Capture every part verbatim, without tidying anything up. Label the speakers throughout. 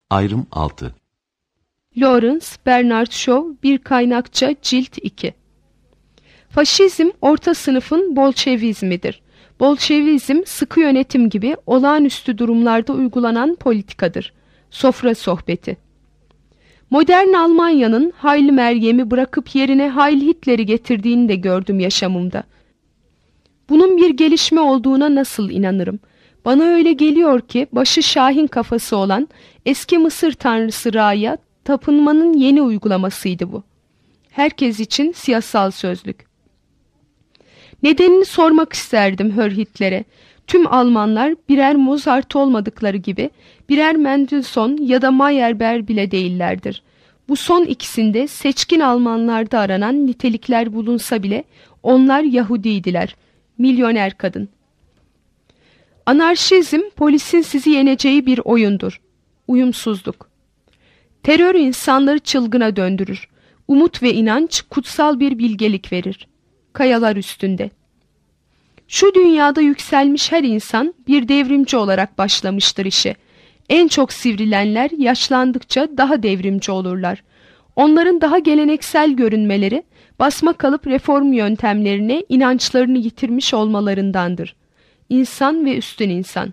Speaker 1: Ayrım altı.
Speaker 2: Lawrence Bernard Shaw, Bir Kaynakça, Cilt iki. Faşizm, orta sınıfın Bolşevizmidir. Bolşevizm, sıkı yönetim gibi olağanüstü durumlarda uygulanan politikadır. Sofra sohbeti. Modern Almanya'nın Hayli Meryem'i bırakıp yerine Hayli Hitler'i getirdiğini de gördüm yaşamımda. Bunun bir gelişme olduğuna nasıl inanırım? Bana öyle geliyor ki başı Şahin kafası olan eski Mısır tanrısı Ra'ya tapınmanın yeni uygulamasıydı bu. Herkes için siyasal sözlük. Nedenini sormak isterdim Hör Hitler'e. Tüm Almanlar birer Mozart olmadıkları gibi birer Mendelssohn ya da Meyerbeer bile değillerdir. Bu son ikisinde seçkin Almanlarda aranan nitelikler bulunsa bile onlar Yahudiydiler. Milyoner kadın. Anarşizm, polisin sizi yeneceği bir oyundur. Uyumsuzluk. Terör insanları çılgına döndürür. Umut ve inanç kutsal bir bilgelik verir. Kayalar üstünde. Şu dünyada yükselmiş her insan bir devrimci olarak başlamıştır işe. En çok sivrilenler yaşlandıkça daha devrimci olurlar. Onların daha geleneksel görünmeleri, basma kalıp reform yöntemlerine inançlarını yitirmiş olmalarındandır. İnsan ve üstün insan.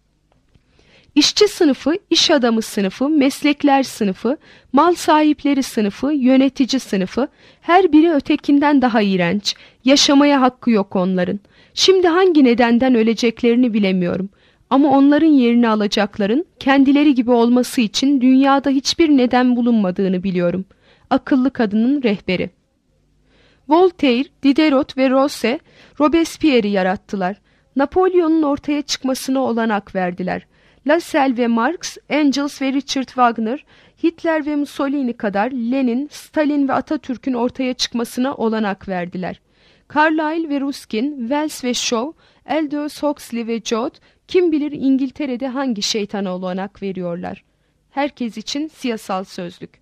Speaker 2: İşçi sınıfı, iş adamı sınıfı, meslekler sınıfı, mal sahipleri sınıfı, yönetici sınıfı, her biri ötekinden daha iğrenç. Yaşamaya hakkı yok onların. Şimdi hangi nedenden öleceklerini bilemiyorum. Ama onların yerini alacakların kendileri gibi olması için dünyada hiçbir neden bulunmadığını biliyorum. Akıllı kadının rehberi. Voltaire, Diderot ve Rousseau, Robespierre'i yarattılar. Napolyon'un ortaya çıkmasına olanak verdiler. Lassalle ve Marx, Engels ve Richard Wagner, Hitler ve Mussolini kadar Lenin, Stalin ve Atatürk'ün ortaya çıkmasına olanak verdiler. Carlyle ve Ruskin, Wells ve Shaw, Aldous Huxley ve Joad, kim bilir İngiltere'de hangi şeytana olanak veriyorlar. Herkes için siyasal sözlük.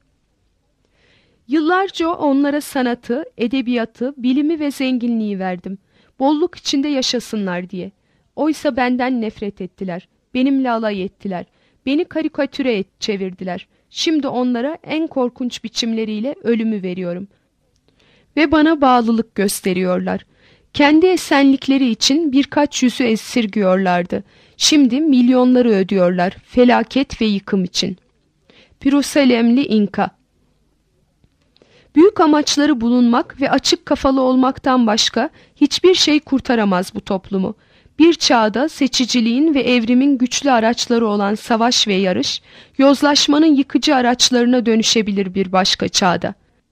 Speaker 2: Yıllarca onlara sanatı, edebiyatı, bilimi ve zenginliği verdim. Bolluk içinde yaşasınlar diye. Oysa benden nefret ettiler. Benimle alay ettiler. Beni karikatüre et çevirdiler. Şimdi onlara en korkunç biçimleriyle ölümü veriyorum. Ve bana bağlılık gösteriyorlar. Kendi esenlikleri için birkaç yüzü esirgiyorlardı. Şimdi milyonları ödüyorlar felaket ve yıkım için. Pürusalemli İnka. Büyük amaçları bulunmak ve açık kafalı olmaktan başka hiçbir şey kurtaramaz bu toplumu. Bir çağda seçiciliğin ve evrimin güçlü araçları olan savaş ve yarış, yozlaşmanın yıkıcı araçlarına dönüşebilir bir başka çağda.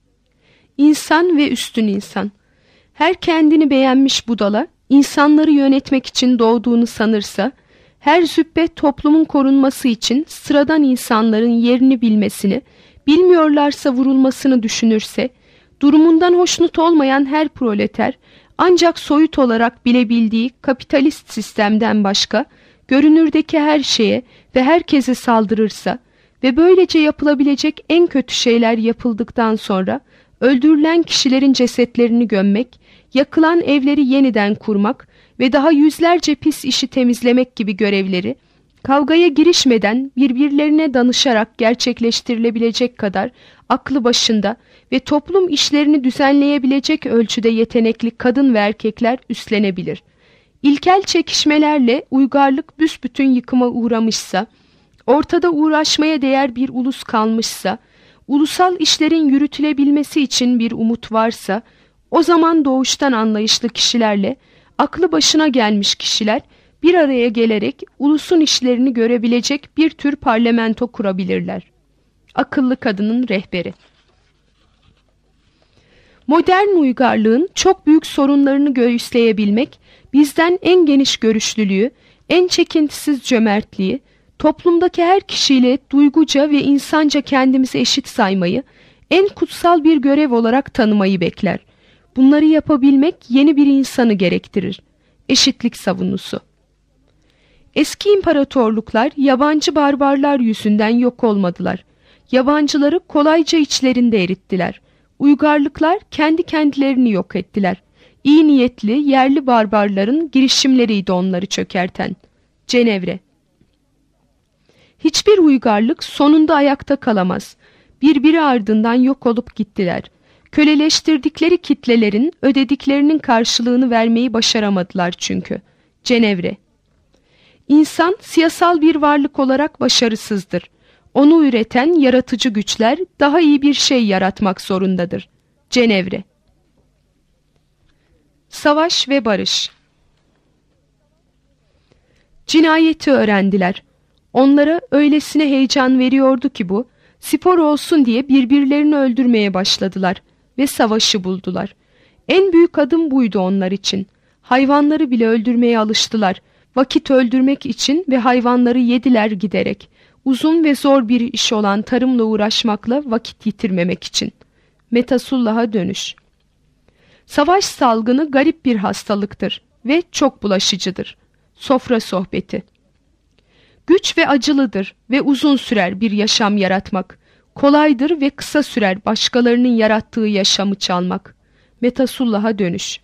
Speaker 2: İnsan ve üstün insan. Her kendini beğenmiş budala, insanları yönetmek için doğduğunu sanırsa, her züppe toplumun korunması için sıradan insanların yerini bilmesini, bilmiyorlarsa vurulmasını düşünürse, durumundan hoşnut olmayan her proleter, ancak soyut olarak bilebildiği kapitalist sistemden başka, görünürdeki her şeye ve herkese saldırırsa ve böylece yapılabilecek en kötü şeyler yapıldıktan sonra, öldürülen kişilerin cesetlerini gömmek, yakılan evleri yeniden kurmak ve daha yüzlerce pis işi temizlemek gibi görevleri, kavgaya girişmeden birbirlerine danışarak gerçekleştirilebilecek kadar aklı başında ve toplum işlerini düzenleyebilecek ölçüde yetenekli kadın ve erkekler üstlenebilir. İlkel çekişmelerle uygarlık büsbütün yıkıma uğramışsa, ortada uğraşmaya değer bir ulus kalmışsa, ulusal işlerin yürütülebilmesi için bir umut varsa, o zaman doğuştan anlayışlı kişilerle, aklı başına gelmiş kişiler, bir araya gelerek ulusun işlerini görebilecek bir tür parlamento kurabilirler. Akıllı kadının rehberi. Modern uygarlığın çok büyük sorunlarını göğüsleyebilmek, bizden en geniş görüşlülüğü, en çekintisiz cömertliği, toplumdaki her kişiyle duyguca ve insanca kendimizi eşit saymayı, en kutsal bir görev olarak tanımayı bekler. Bunları yapabilmek yeni bir insanı gerektirir. Eşitlik savunusu. Eski imparatorluklar yabancı barbarlar yüzünden yok olmadılar. Yabancıları kolayca içlerinde erittiler. Uygarlıklar kendi kendilerini yok ettiler. İyi niyetli yerli barbarların girişimleriydi onları çökerten. Cenevre. Hiçbir uygarlık sonunda ayakta kalamaz. Birbiri ardından yok olup gittiler. Köleleştirdikleri kitlelerin ödediklerinin karşılığını vermeyi başaramadılar çünkü. Cenevre. İnsan siyasal bir varlık olarak başarısızdır. Onu üreten yaratıcı güçler daha iyi bir şey yaratmak zorundadır. Cenevre. Savaş ve barış. Cinayeti öğrendiler. Onlara öylesine heyecan veriyordu ki bu, spor olsun diye birbirlerini öldürmeye başladılar ve savaşı buldular. En büyük adım buydu onlar için. Hayvanları bile öldürmeye alıştılar. Vakit öldürmek için ve hayvanları yediler giderek. Uzun ve zor bir iş olan tarımla uğraşmakla vakit yitirmemek için. Metasullah'a dönüş. Savaş salgını garip bir hastalıktır ve çok bulaşıcıdır. Sofra sohbeti. Güç ve acılıdır ve uzun sürer bir yaşam yaratmak. Kolaydır ve kısa sürer başkalarının yarattığı yaşamı çalmak. Metasullah'a dönüş.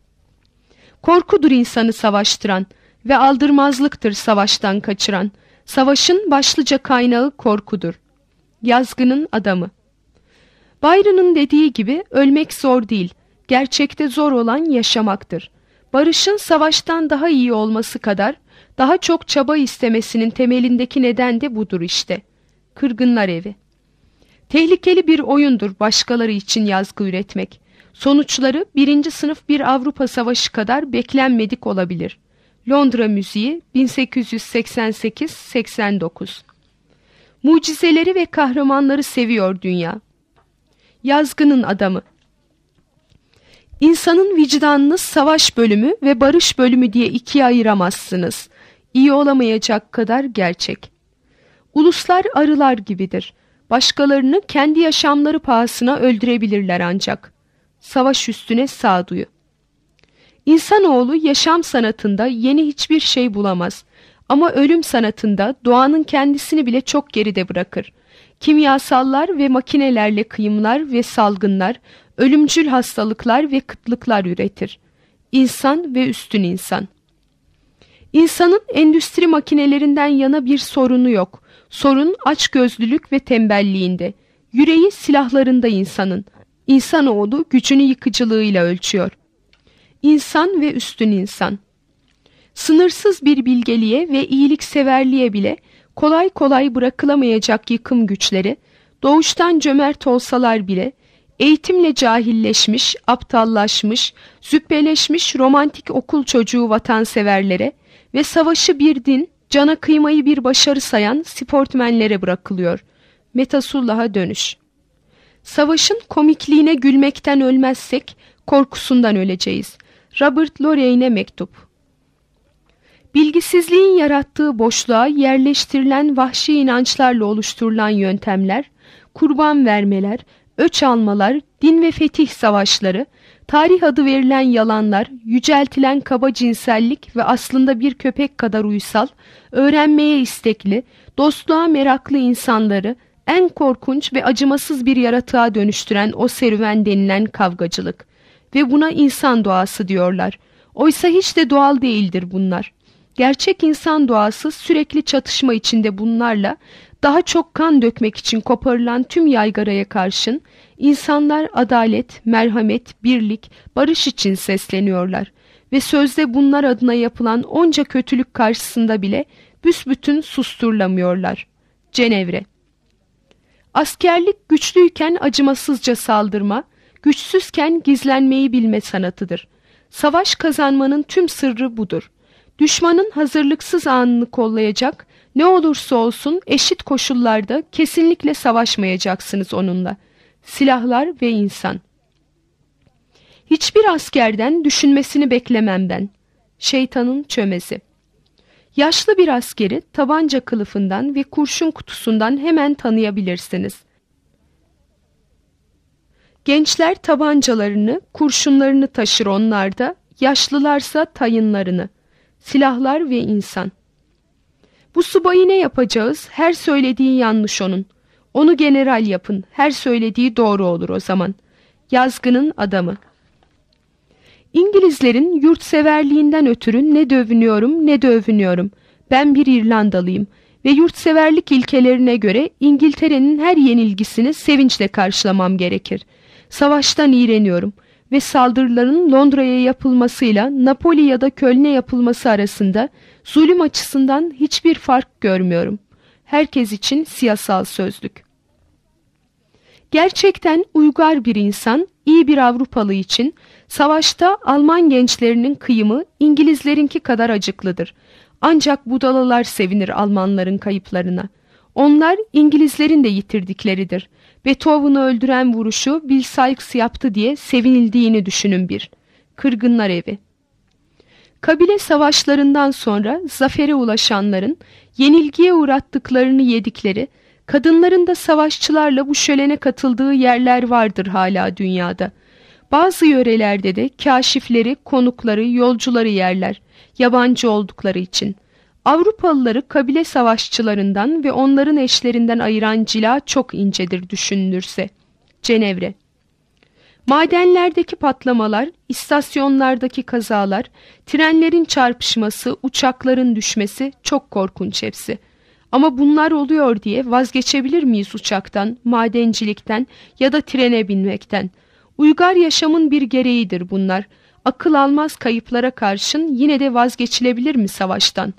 Speaker 2: Korkudur insanı savaştıran ve aldırmazlıktır savaştan kaçıran. Savaşın başlıca kaynağı korkudur. Yazgının adamı. Byron'ın dediği gibi ölmek zor değil, gerçekte zor olan yaşamaktır. Barışın savaştan daha iyi olması kadar daha çok çaba istemesinin temelindeki neden de budur işte. Kırgınlar Evi. Tehlikeli bir oyundur başkaları için yazgı üretmek. Sonuçları birinci sınıf bir Avrupa Savaşı kadar beklenmedik olabilir. Londra Müziği bin sekiz yüz seksen sekiz seksen dokuz. Mucizeleri ve kahramanları seviyor dünya. Yazgının adamı. İnsanın vicdanını savaş bölümü ve barış bölümü diye ikiye ayıramazsınız. İyi olamayacak kadar gerçek. Uluslar arılar gibidir. Başkalarını kendi yaşamları pahasına öldürebilirler ancak. Savaş üstüne sağduyu. İnsanoğlu yaşam sanatında yeni hiçbir şey bulamaz. Ama ölüm sanatında doğanın kendisini bile çok geride bırakır. Kimyasallar ve makinelerle kıyımlar ve salgınlar, ölümcül hastalıklar ve kıtlıklar üretir. İnsan ve üstün insan. İnsanın endüstri makinelerinden yana bir sorunu yok. Sorun açgözlülük ve tembelliğinde. Yüreği silahlarında insanın. İnsanoğlu gücünü yıkıcılığıyla ölçüyor. İnsan ve üstün insan. Sınırsız bir bilgeliğe ve iyilikseverliğe bile kolay kolay bırakılamayacak yıkım güçleri, doğuştan cömert olsalar bile, eğitimle cahilleşmiş, aptallaşmış, züppeleşmiş romantik okul çocuğu vatanseverlere ve savaşı bir din, cana kıymayı bir başarı sayan sportmenlere bırakılıyor. Metasullah'a dönüş. Savaşın komikliğine gülmekten ölmezsek, korkusundan öleceğiz. Robert Lorraine'e mektup. Bilgisizliğin yarattığı boşluğa yerleştirilen vahşi inançlarla oluşturulan yöntemler, kurban vermeler, öç almalar, din ve fetih savaşları, tarih adı verilen yalanlar, yüceltilen kaba cinsellik ve aslında bir köpek kadar uysal, öğrenmeye istekli, dostluğa meraklı insanları en korkunç ve acımasız bir yaratığa dönüştüren o serüven denilen kavgacılık. Ve buna insan doğası diyorlar. Oysa hiç de doğal değildir bunlar. Gerçek insan doğası sürekli çatışma içinde bunlarla, daha çok kan dökmek için koparılan tüm yaygaraya karşın, insanlar adalet, merhamet, birlik, barış için sesleniyorlar. Ve sözde bunlar adına yapılan onca kötülük karşısında bile büsbütün susturulamıyorlar. Cenevre. Askerlik güçlüyken acımasızca saldırma, güçsüzken gizlenmeyi bilme sanatıdır. Savaş kazanmanın tüm sırrı budur. Düşmanın hazırlıksız anını kollayacak, ne olursa olsun eşit koşullarda kesinlikle savaşmayacaksınız onunla. Silahlar ve insan. Hiçbir askerden düşünmesini beklemem ben. Şeytanın çömezi. Yaşlı bir askeri tabanca kılıfından ve kurşun kutusundan hemen tanıyabilirsiniz. Gençler tabancalarını, kurşunlarını taşır onlarda, yaşlılarsa tayınlarını. Silahlar ve insan. Bu subayı ne yapacağız? Her söylediği yanlış onun. Onu general yapın. Her söylediği doğru olur o zaman. Yazgının adamı. İngilizlerin yurtseverliğinden ötürü ne dövünüyorum ne de övünüyorum. Ben bir İrlandalıyım ve yurtseverlik ilkelerine göre İngiltere'nin her yenilgisini sevinçle karşılamam gerekir. Savaştan iğreniyorum ve saldırıların Londra'ya yapılmasıyla Napoli ya da Köln'e yapılması arasında zulüm açısından hiçbir fark görmüyorum. Herkes için siyasal sözlük. Gerçekten uygar bir insan, iyi bir Avrupalı için savaşta Alman gençlerinin kıyımı İngilizlerinki kadar acıklıdır. Ancak budalalar sevinir Almanların kayıplarına. Onlar İngilizlerin de yitirdikleridir. Beethoven'ı öldüren vuruşu Bill Sykes yaptı diye sevinildiğini düşünün bir. Kırgınlar Evi. Kabile savaşlarından sonra zafere ulaşanların yenilgiye uğrattıklarını yedikleri, kadınların da savaşçılarla bu şölene katıldığı yerler vardır hala dünyada. Bazı yörelerde de kaşifleri, konukları, yolcuları yerler, yabancı oldukları için. Avrupalıları kabile savaşçılarından ve onların eşlerinden ayıran cila çok incedir düşünülürse. Cenevre. Madenlerdeki patlamalar, istasyonlardaki kazalar, trenlerin çarpışması, uçakların düşmesi çok korkunç hepsi. Ama bunlar oluyor diye vazgeçebilir miyiz uçaktan, madencilikten ya da trene binmekten? Uygar yaşamın bir gereğidir bunlar. Akıl almaz kayıplara karşın yine de vazgeçilebilir mi savaştan?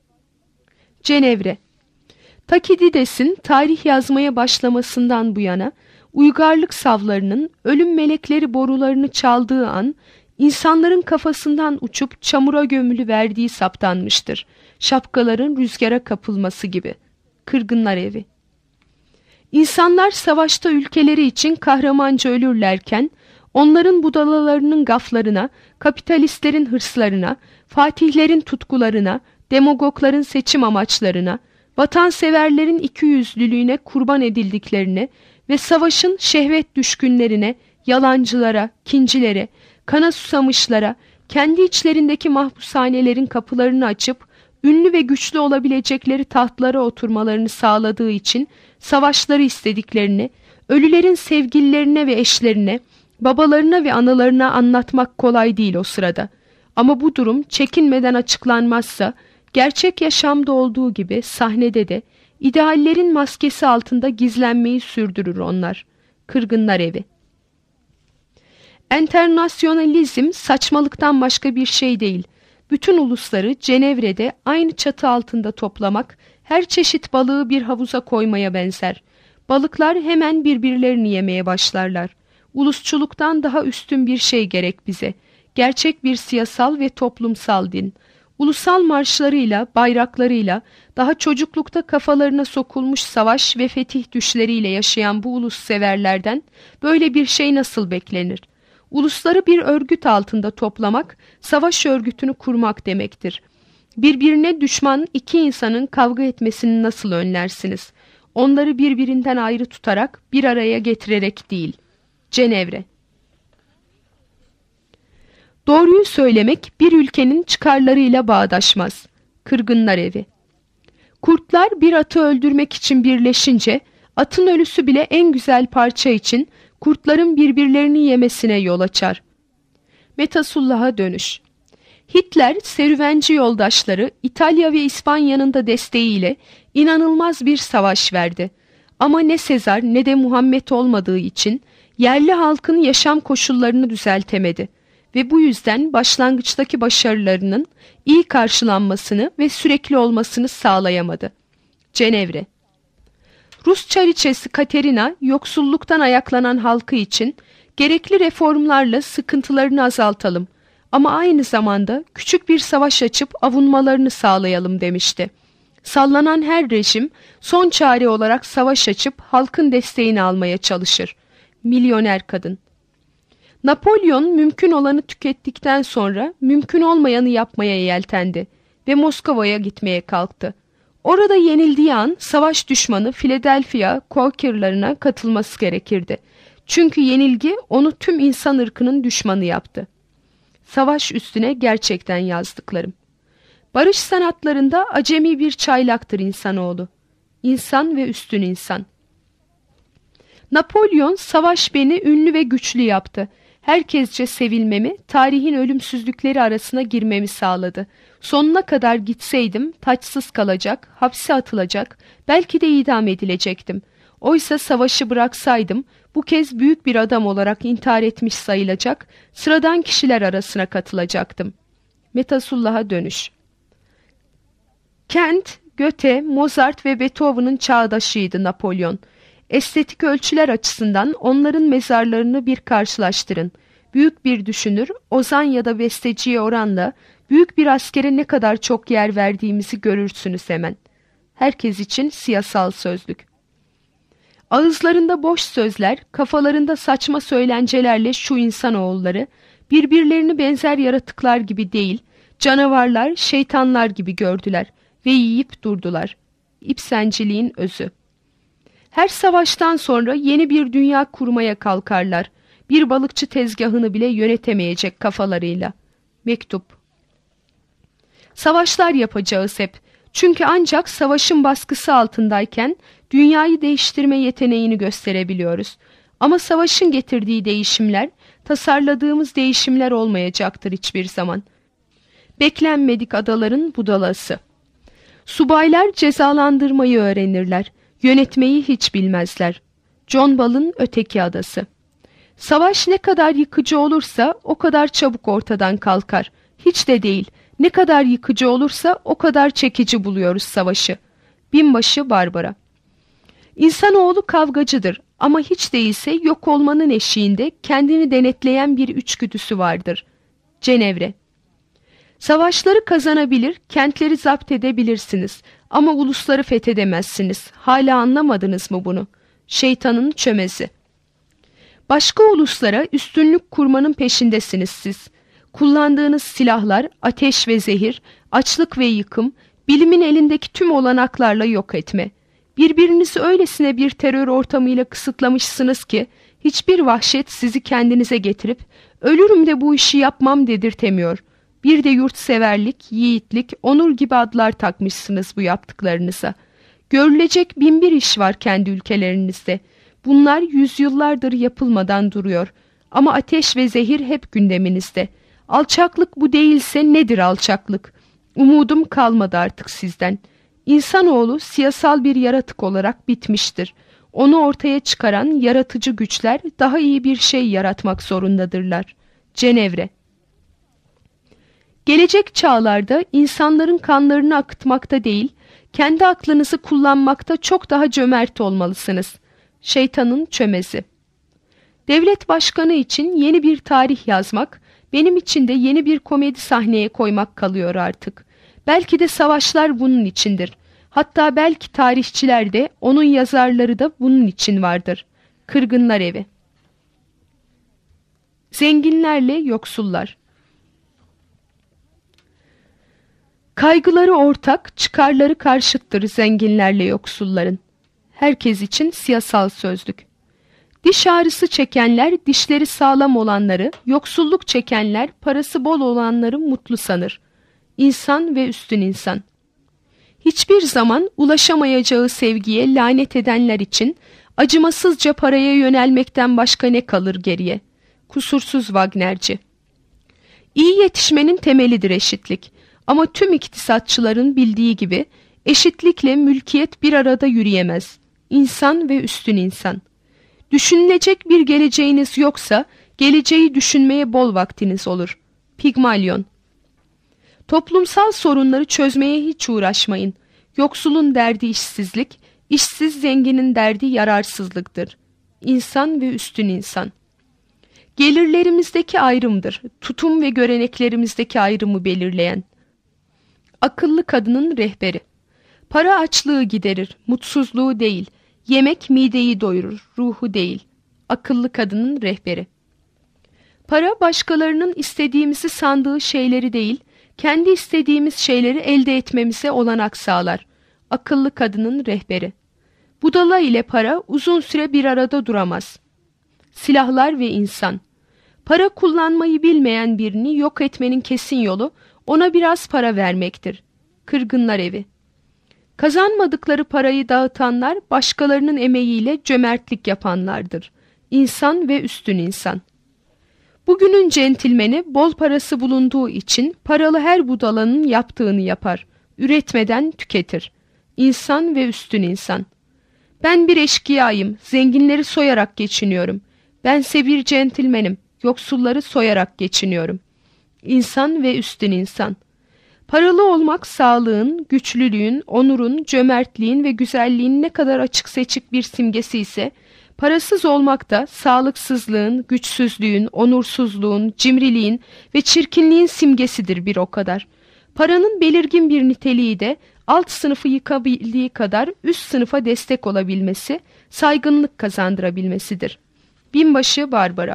Speaker 2: Cenevre. Takidides'in tarih yazmaya başlamasından bu yana, uygarlık savlarının ölüm melekleri borularını çaldığı an, insanların kafasından uçup çamura gömülü verdiği saptanmıştır. Şapkaların rüzgara kapılması gibi. Kırgınlar Evi. İnsanlar savaşta ülkeleri için kahramanca ölürlerken, onların budalalarının gaflarına, kapitalistlerin hırslarına, fatihlerin tutkularına, demagogların seçim amaçlarına, vatanseverlerin ikiyüzlülüğüne kurban edildiklerini ve savaşın şehvet düşkünlerine, yalancılara, kincilere, kana susamışlara, kendi içlerindeki mahpushanelerin kapılarını açıp, ünlü ve güçlü olabilecekleri tahtlara oturmalarını sağladığı için savaşları istediklerini, ölülerin sevgililerine ve eşlerine, babalarına ve analarına anlatmak kolay değil o sırada. Ama bu durum çekinmeden açıklanmazsa, gerçek yaşamda olduğu gibi sahnede de ideallerin maskesi altında gizlenmeyi sürdürür onlar. Kırgınlar Evi. Enternasyonalizm saçmalıktan başka bir şey değil. Bütün ulusları Cenevre'de aynı çatı altında toplamak, her çeşit balığı bir havuza koymaya benzer. Balıklar hemen birbirlerini yemeye başlarlar. Ulusçuluktan daha üstün bir şey gerek bize. Gerçek bir siyasal ve toplumsal din. Ulusal marşlarıyla, bayraklarıyla, daha çocuklukta kafalarına sokulmuş savaş ve fetih düşleriyle yaşayan bu ulus severlerden böyle bir şey nasıl beklenir? Ulusları bir örgüt altında toplamak, savaş örgütünü kurmak demektir. Birbirine düşman iki insanın kavga etmesini nasıl önlersiniz? Onları birbirinden ayrı tutarak, bir araya getirerek değil. Cenevre. Doğruyu söylemek bir ülkenin çıkarlarıyla bağdaşmaz. Kırgınlar Evi. Kurtlar bir atı öldürmek için birleşince, atın ölüsü bile en güzel parça için kurtların birbirlerini yemesine yol açar. Metasullah'a dönüş. Hitler, serüvenci yoldaşları İtalya ve İspanya'nın da desteğiyle inanılmaz bir savaş verdi. Ama ne Sezar ne de Muhammed olmadığı için yerli halkın yaşam koşullarını düzeltemedi ve bu yüzden başlangıçtaki başarılarının iyi karşılanmasını ve sürekli olmasını sağlayamadı. Cenevre. Rus çariçesi Katerina, yoksulluktan ayaklanan halkı için gerekli reformlarla sıkıntılarını azaltalım ama aynı zamanda küçük bir savaş açıp avunmalarını sağlayalım demişti. Sallanan her rejim son çare olarak savaş açıp halkın desteğini almaya çalışır. Milyoner kadın. Napolyon mümkün olanı tükettikten sonra mümkün olmayanı yapmaya yeltendi ve Moskova'ya gitmeye kalktı. Orada yenildiği an savaş düşmanı Philadelphia Quaker'larına katılması gerekirdi. Çünkü yenilgi onu tüm insan ırkının düşmanı yaptı. Savaş üstüne gerçekten yazdıklarım. Barış sanatlarında acemi bir çaylaktır insanoğlu. İnsan ve üstün insan. Napolyon, savaş beni ünlü ve güçlü yaptı. Herkesce sevilmemi, tarihin ölümsüzlükleri arasına girmemi sağladı. Sonuna kadar gitseydim taçsız kalacak, hapse atılacak, belki de idam edilecektim. Oysa savaşı bıraksaydım bu kez büyük bir adam olarak intihar etmiş sayılacak, sıradan kişiler arasına katılacaktım. Metasullah'a dönüş. Kent, Goethe, Mozart ve Beethoven'ın çağdaşıydı Napolyon. Estetik ölçüler açısından onların mezarlarını bir karşılaştırın. Büyük bir düşünür, ozan ya da besteciye oranla büyük bir askere ne kadar çok yer verdiğimizi görürsünüz hemen. Herkes için siyasal sözlük. Ağızlarında boş sözler, kafalarında saçma söylencelerle şu insanoğulları, birbirlerini benzer yaratıklar gibi değil, canavarlar, şeytanlar gibi gördüler ve yiyip durdular. İpsenciliğin özü. Her savaştan sonra yeni bir dünya kurmaya kalkarlar. Bir balıkçı tezgahını bile yönetemeyecek kafalarıyla. Mektup. Savaşlar yapacağız hep. Çünkü ancak savaşın baskısı altındayken dünyayı değiştirme yeteneğini gösterebiliyoruz. Ama savaşın getirdiği değişimler, tasarladığımız değişimler olmayacaktır hiçbir zaman. Beklenmedik adaların budalası. Subaylar cezalandırmayı öğrenirler. Yönetmeyi hiç bilmezler. John Ball'ın Öteki Adası. Savaş ne kadar yıkıcı olursa o kadar çabuk ortadan kalkar. Hiç de değil. Ne kadar yıkıcı olursa o kadar çekici buluyoruz savaşı. Binbaşı Barbara. İnsanoğlu kavgacıdır ama hiç değilse yok olmanın eşiğinde kendini denetleyen bir içgüdüsü vardır. Cenevre. Savaşları kazanabilir, kentleri zapt edebilirsiniz ama ulusları fethedemezsiniz. Hala anlamadınız mı bunu? Şeytanın çömezi. Başka uluslara üstünlük kurmanın peşindesiniz siz. Kullandığınız silahlar, ateş ve zehir, açlık ve yıkım, bilimin elindeki tüm olanaklarla yok etme. Birbirinizi öylesine bir terör ortamıyla kısıtlamışsınız ki, hiçbir vahşet sizi kendinize getirip, ölürüm de bu işi yapmam dedirtemiyor. Bir de yurtseverlik, yiğitlik, onur gibi adlar takmışsınız bu yaptıklarınıza. Görülecek bin bir iş var kendi ülkelerinizde. Bunlar yüzyıllardır yapılmadan duruyor. Ama ateş ve zehir hep gündeminizde. Alçaklık bu değilse nedir alçaklık? Umudum kalmadı artık sizden. İnsanoğlu siyasal bir yaratık olarak bitmiştir. Onu ortaya çıkaran yaratıcı güçler daha iyi bir şey yaratmak zorundadırlar. Cenevre. Gelecek çağlarda insanların kanlarını akıtmakta değil, kendi aklınızı kullanmakta çok daha cömert olmalısınız. Şeytanın çömezi. Devlet başkanı için yeni bir tarih yazmak, benim için de yeni bir komedi sahneye koymak kalıyor artık. Belki de savaşlar bunun içindir. Hatta belki tarihçiler de, onun yazarları da bunun için vardır. Kırgınlar Evi. Zenginlerle yoksullar. Kaygıları ortak, çıkarları karşıttır zenginlerle yoksulların. Herkes için siyasal sözlük. Diş ağrısı çekenler dişleri sağlam olanları, yoksulluk çekenler parası bol olanları mutlu sanır. İnsan ve üstün insan. Hiçbir zaman ulaşamayacağı sevgiye lanet edenler için acımasızca paraya yönelmekten başka ne kalır geriye? Kusursuz Wagnerci. İyi yetişmenin temelidir eşitlik. Ama tüm iktisatçıların bildiği gibi eşitlikle mülkiyet bir arada yürüyemez. İnsan ve üstün insan. Düşünülecek bir geleceğiniz yoksa geleceği düşünmeye bol vaktiniz olur. Pigmalion. Toplumsal sorunları çözmeye hiç uğraşmayın. Yoksulun derdi işsizlik, işsiz zenginin derdi yararsızlıktır. İnsan ve üstün insan. Gelirlerimizdeki ayrımdır, tutum ve göreneklerimizdeki ayrımı belirleyen. Akıllı kadının rehberi. Para açlığı giderir, mutsuzluğu değil. Yemek mideyi doyurur, ruhu değil. Akıllı kadının rehberi. Para başkalarının istediğimizi sandığı şeyleri değil, kendi istediğimiz şeyleri elde etmemize olanak sağlar. Akıllı kadının rehberi. Budala ile para uzun süre bir arada duramaz. Silahlar ve insan. Para kullanmayı bilmeyen birini yok etmenin kesin yolu ona biraz para vermektir. Kırgınlar Evi. Kazanmadıkları parayı dağıtanlar başkalarının emeğiyle cömertlik yapanlardır. İnsan ve üstün insan. Bugünün centilmeni bol parası bulunduğu için paralı her budalanın yaptığını yapar. Üretmeden tüketir. İnsan ve üstün insan. Ben bir eşkıyayım, zenginleri soyarak geçiniyorum. Bense bir centilmenim, yoksulları soyarak geçiniyorum. İnsan ve üstün insan. Paralı olmak sağlığın, güçlülüğün, onurun, cömertliğin ve güzelliğin ne kadar açık seçik bir simgesi ise, parasız olmak da sağlıksızlığın, güçsüzlüğün, onursuzluğun, cimriliğin ve çirkinliğin simgesidir bir o kadar. Paranın belirgin bir niteliği de alt sınıfı yıkabildiği kadar üst sınıfa destek olabilmesi, saygınlık kazandırabilmesidir. Binbaşı Barbara.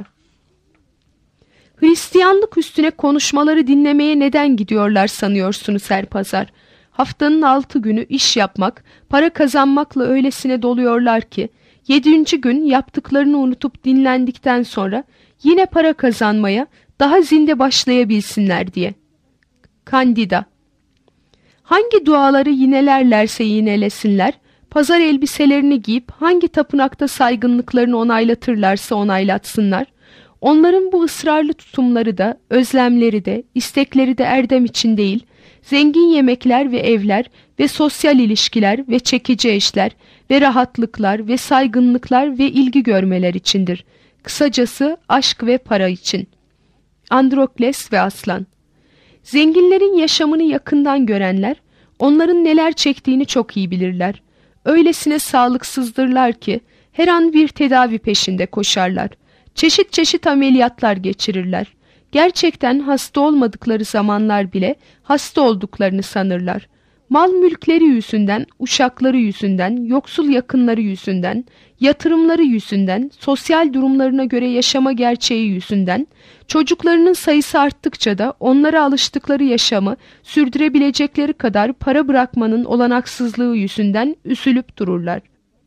Speaker 2: Hristiyanlık üstüne konuşmaları dinlemeye neden gidiyorlar sanıyorsunuz her pazar? Haftanın altı günü iş yapmak, para kazanmakla öylesine doluyorlar ki, yedinci gün yaptıklarını unutup dinlendikten sonra yine para kazanmaya daha zinde başlayabilsinler diye. Kandida. Hangi duaları yinelerlerse yinelesinler, pazar elbiselerini giyip hangi tapınakta saygınlıklarını onaylatırlarsa onaylatsınlar, onların bu ısrarlı tutumları da, özlemleri de, istekleri de erdem için değil, zengin yemekler ve evler ve sosyal ilişkiler ve çekici eşler ve rahatlıklar ve saygınlıklar ve ilgi görmeler içindir. Kısacası aşk ve para için. Androkles ve Aslan. Zenginlerin yaşamını yakından görenler, onların neler çektiğini çok iyi bilirler. Öylesine sağlıksızdırlar ki her an bir tedavi peşinde koşarlar. Çeşit çeşit ameliyatlar geçirirler. Gerçekten hasta olmadıkları zamanlar bile hasta olduklarını sanırlar. Mal mülkleri yüzünden, uşakları yüzünden, yoksul yakınları yüzünden, yatırımları yüzünden, sosyal durumlarına göre yaşama gerçeği yüzünden, çocuklarının sayısı arttıkça da onlara alıştıkları yaşamı sürdürebilecekleri kadar para bırakmanın olanaksızlığı yüzünden üzülüp dururlar.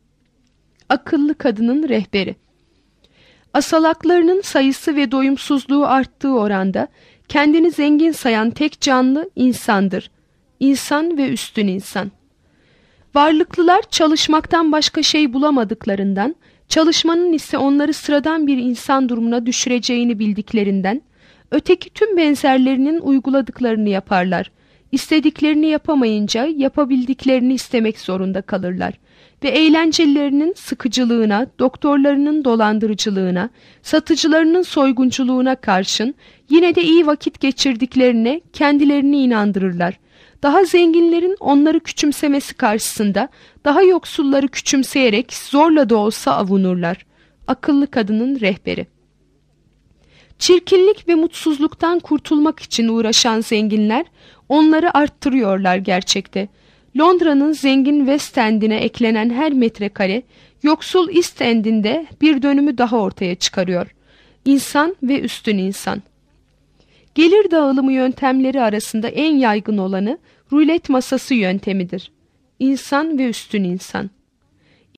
Speaker 2: Akıllı kadının rehberi. Asalaklarının sayısı ve doyumsuzluğu arttığı oranda kendini zengin sayan tek canlı insandır. İnsan ve üstün insan. Varlıklılar çalışmaktan başka şey bulamadıklarından, çalışmanın ise onları sıradan bir insan durumuna düşüreceğini bildiklerinden, öteki tüm benzerlerinin uyguladıklarını yaparlar. İstediklerini yapamayınca yapabildiklerini istemek zorunda kalırlar. Ve eğlencelerinin sıkıcılığına, doktorlarının dolandırıcılığına, satıcılarının soygunculuğuna karşın yine de iyi vakit geçirdiklerine kendilerini inandırırlar. Daha zenginlerin onları küçümsemesi karşısında daha yoksulları küçümseyerek zorla da olsa avunurlar. Akıllı kadının rehberi. Çirkinlik ve mutsuzluktan kurtulmak için uğraşan zenginler onları arttırıyorlar gerçekte. Londra'nın zengin West End'ine eklenen her metrekare, yoksul East End'inde bir dönümü daha ortaya çıkarıyor. İnsan ve üstün insan. Gelir dağılımı yöntemleri arasında en yaygın olanı rulet masası yöntemidir. İnsan ve üstün insan.